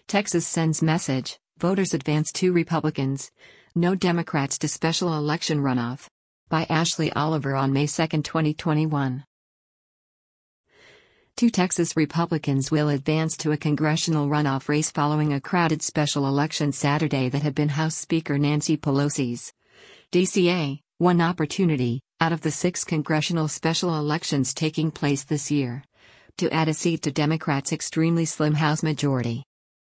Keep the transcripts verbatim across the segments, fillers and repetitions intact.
Texas sends message, voters advance two Republicans. No Democrats to special election runoff. By Ashley Oliver on May second, twenty twenty-one. Two Texas Republicans will advance to a congressional runoff race following a crowded special election Saturday that had been House Speaker Nancy Pelosi's D C A, one opportunity, out of the six congressional special elections taking place this year, to add a seat to Democrats' extremely slim House majority.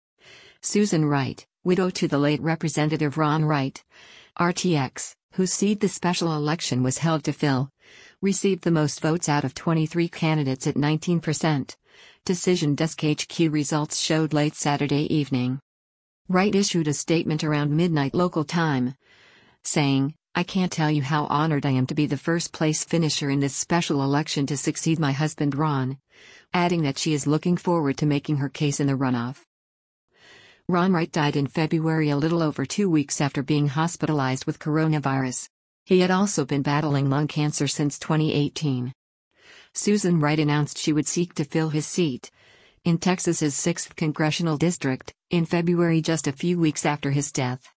Susan Wright, widow to the late Representative Ron Wright, R T X, whose seat the special election was held to fill, received the most votes out of twenty-three candidates at nineteen percent. Decision Desk H Q results showed late Saturday evening. Wright issued a statement around midnight local time, saying, "I can't tell you how honored I am to be the first-place finisher in this special election to succeed my husband Ron," adding that she is looking forward to making her case in the runoff. Ron Wright died in February, a little over two weeks after being hospitalized with coronavirus. He had also been battling lung cancer since twenty eighteen. Susan Wright announced she would seek to fill his seat in Texas's sixth congressional district in February, just a few weeks after his death.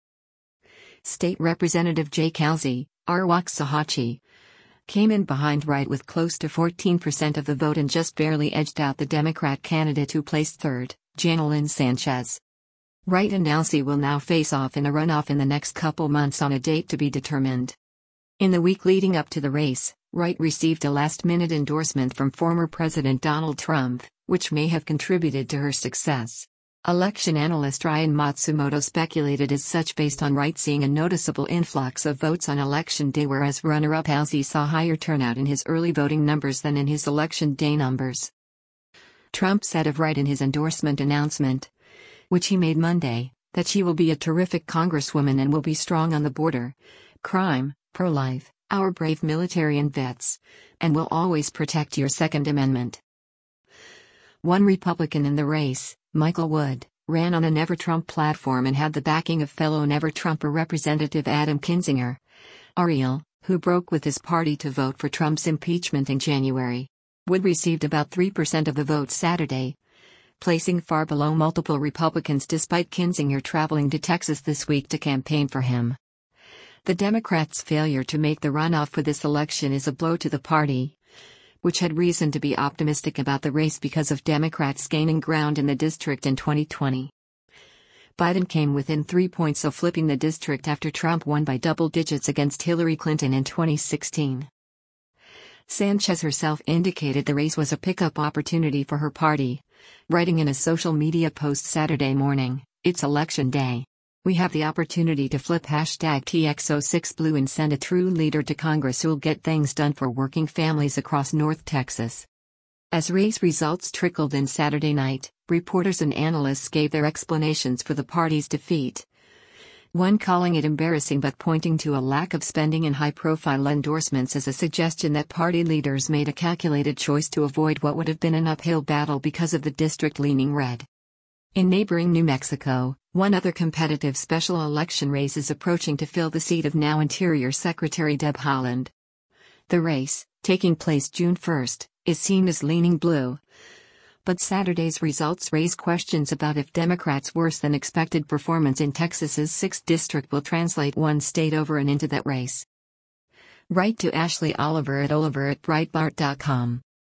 State Representative Jay Kalsi, R. Waxahachie, came in behind Wright with close to fourteen percent of the vote and just barely edged out the Democrat candidate who placed third, Janelyn Sanchez. Wright and Kalsi will now face off in a runoff in the next couple months on a date to be determined. In the week leading up to the race, Wright received a last-minute endorsement from former President Donald Trump, which may have contributed to her success. Election analyst Ryan Matsumoto speculated as such based on Wright seeing a noticeable influx of votes on Election Day, whereas runner-up Kalsi saw higher turnout in his early voting numbers than in his Election Day numbers. Trump said of Wright in his endorsement announcement, which he made Monday, that she will be a terrific congresswoman and will be strong on the border, crime, pro-life, our brave military and vets, and will always protect your Second Amendment. One Republican in the race, Michael Wood, ran on a Never Trump platform and had the backing of fellow Never Trumper Representative Adam Kinzinger, Ariel, who broke with his party to vote for Trump's impeachment in January. Wood received about three percent of the vote Saturday, placing far below multiple Republicans despite Kinzinger traveling to Texas this week to campaign for him. The Democrats' failure to make the runoff for this election is a blow to the party, which had reason to be optimistic about the race because of Democrats gaining ground in the district in twenty twenty. Biden came within three points of flipping the district after Trump won by double digits against Hillary Clinton in twenty sixteen. Sanchez herself indicated the race was a pickup opportunity for her party, writing in a social media post Saturday morning, "It's election day. We have the opportunity to flip hashtag T X oh six blue and send a true leader to Congress who'll get things done for working families across North Texas." As race results trickled in Saturday night, reporters and analysts gave their explanations for the party's defeat. One calling it embarrassing but pointing to a lack of spending and high-profile endorsements as a suggestion that party leaders made a calculated choice to avoid what would have been an uphill battle because of the district leaning red. In neighboring New Mexico, one other competitive special election race is approaching to fill the seat of now Interior Secretary Deb Haaland. The race, taking place June first, is seen as leaning blue. But Saturday's results raise questions about if Democrats' worse-than-expected performance in Texas's sixth district will translate one state over and into that race. Write to Ashley Oliver at oliver at breitbart dot com.